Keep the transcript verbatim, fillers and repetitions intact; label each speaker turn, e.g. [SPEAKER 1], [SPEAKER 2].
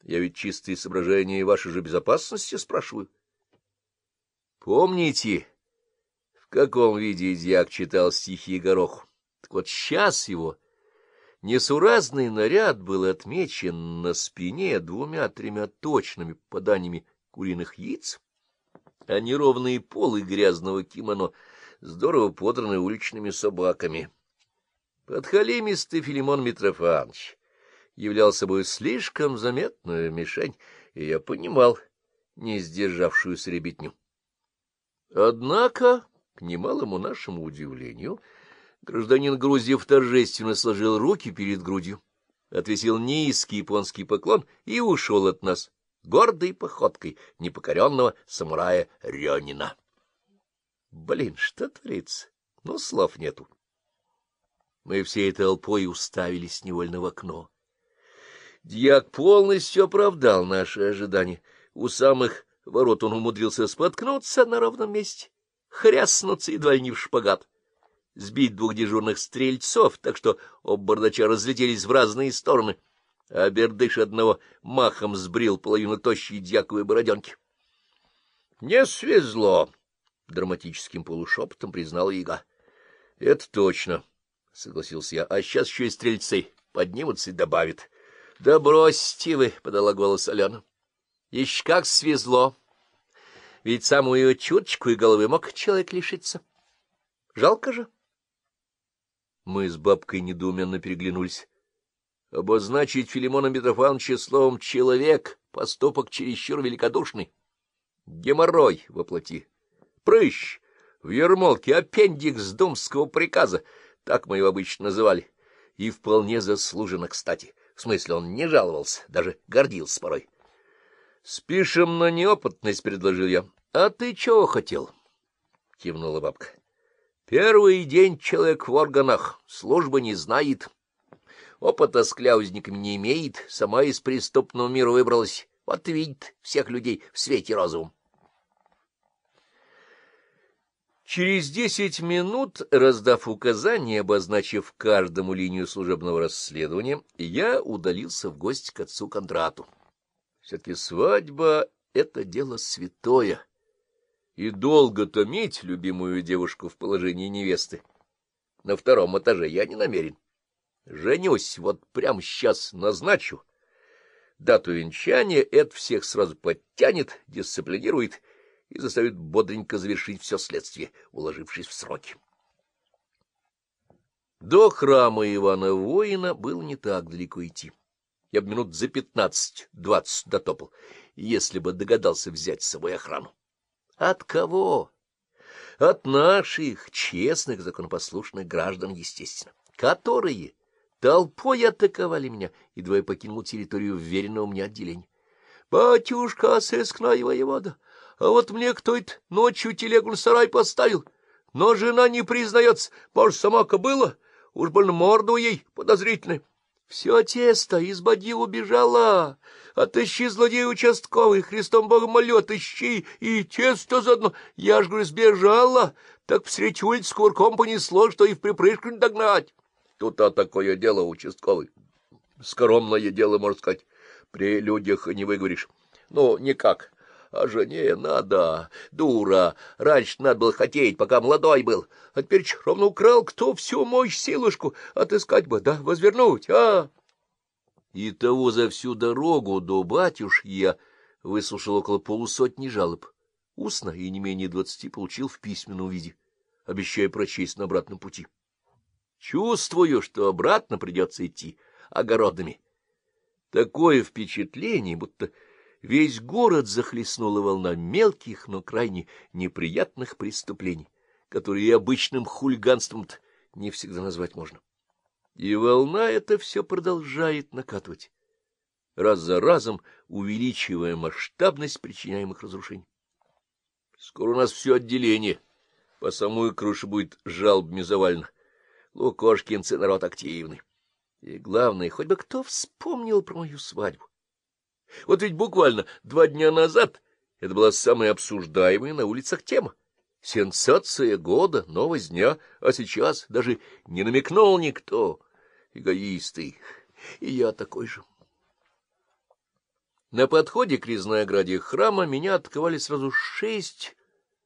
[SPEAKER 1] Я ведь чистые соображения вашей же безопасности спрашиваю. Помните, в каком виде дьяк читал стихи Гороху? Так вот сейчас его несуразный наряд был отмечен на спине двумя-тремя точными попаданиями куриных яиц, а неровные полы грязного кимоно здорово подраны уличными собаками. Подхалимистый Филимон Митрофанович являл собой слишком заметную мишень, и я понимал не сдержавшуюся ребятню. Однако, к немалому нашему удивлению, гражданин Груздев торжественно сложил руки перед грудью, отвесил низкий японский поклон и ушел от нас гордой походкой непокоренного самурая Рёнина. Блин, что творится? Ну, слов нету. Мы всей толпой уставились невольно в окно. Дьяк полностью оправдал наши ожидания. У самых ворот он умудрился споткнуться на ровном месте, хряснуться едва ли не в шпагат, сбить двух дежурных стрельцов, так что оба бардача разлетелись в разные стороны, а бердыш одного махом сбрил половину тощей дьяковой бороденки. — Не свезло, — драматическим полушепотом признал яга. — Это точно, — согласился я, — а сейчас еще и стрельцы поднимутся и добавят. — Да бросьте вы, — подала голос Алена. — Еще как свезло. Ведь самую чуточку и головы мог человек лишиться. Жалко же. Мы с бабкой недоуменно переглянулись. Обозначить Филимона Митрофановича словом «человек» — поступок чересчур великодушный. Геморрой воплоти. Прыщ в ермолке, аппендикс думского приказа, так мы его обычно называли. И вполне заслуженно, кстати. В смысле, он не жаловался, даже гордился порой. — Спишем на неопытность, — предложил я. — А ты чего хотел? — кивнула бабка. — Первый день человек в органах, службы не знает, опыта с кляузниками не имеет, сама из преступного мира выбралась, вот видит всех людей в свете розовом. Через десять минут, раздав указания, обозначив каждому линию служебного расследования, я удалился в гости к отцу Кондрату. Все-таки свадьба — это дело святое, и долго томить любимую девушку в положении невесты на втором этаже я не намерен. Женюсь, вот прямо сейчас назначу дату венчания, это всех сразу подтянет, дисциплинирует и заставит бодренько завершить все следствие, уложившись в сроки. До храма Ивана Воина было не так далеко идти. Я бы минут за пятнадцать-двадцать дотопал, если бы догадался взять с собой охрану. От кого? От наших, честных, законопослушных граждан, естественно, которые толпой атаковали меня, едва я покинул территорию вверенного мне отделения. Батюшка, сыскной воевода, а вот мне кто это ночью телегу на сарай поставил? Но жена не признается, может, сама кобыла? Уж больно морду ей подозрительная. Все тесто из бадьи убежала. Отыщи, злодей участковый, Христом Богом молю, отыщи, и тесто заодно. Я ж, говорю, сбежала, так всредь улиц кувырком понесло, что и в припрыжку не догнать. Тут-то такое дело, участковый. Скоромное дело, можно сказать, при людях не выговоришь. Ну, никак. А жене надо, дура. Раньше надо было хотеть, пока молодой был. А теперь ровно украл, кто всю мощь силушку отыскать бы, да возвернуть, а? И того за всю дорогу до батюшки я выслушал около полусотни жалоб. Устно и не менее двадцати получил в письменном виде, обещая прочесть на обратном пути. Чувствую, что обратно придется идти огородами. Такое впечатление, будто весь город захлестнула волна мелких, но крайне неприятных преступлений, которые и обычным хулиганством не всегда назвать можно. И волна эта все продолжает накатывать, раз за разом увеличивая масштабность причиняемых разрушений. Скоро у нас все отделение по самую крышу будет жалобами завалено. Лукошкинцы народ активный. И главное, хоть бы кто вспомнил про мою свадьбу. Вот ведь буквально два дня назад это была самая обсуждаемая на улицах тема. Сенсация года, новость дня, а сейчас даже не намекнул никто. Эгоисты. И я такой же. На подходе к резной ограде храма меня атаковали сразу шесть